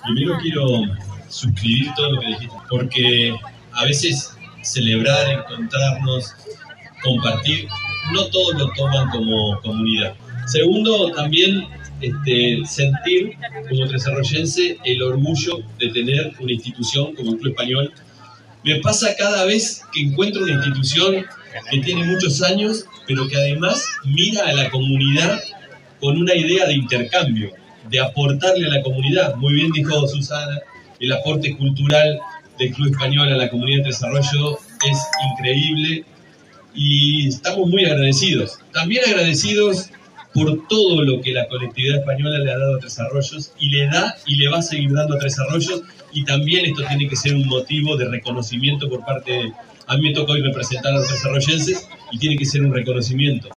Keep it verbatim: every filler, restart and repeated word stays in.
Primero quiero suscribir todo lo que dijiste, porque a veces celebrar, encontrarnos, compartir, no todos lo toman como comunidad. Segundo, también este, sentir como tresarroyense el orgullo de tener una institución como el Club Español. Me pasa cada vez que encuentro una institución que tiene muchos años, pero que además mira a la comunidad con una idea de intercambio, de aportarle a la comunidad. Muy bien dijo Susana, el aporte cultural del Club Español a la comunidad de Tres Arroyos es increíble y estamos muy agradecidos. También agradecidos por todo lo que la colectividad española le ha dado a Tres Arroyos y le da y le va a seguir dando a Tres Arroyos, y también esto tiene que ser un motivo de reconocimiento por parte de... A mí me toca hoy representar a los tresarroyenses y tiene que ser un reconocimiento.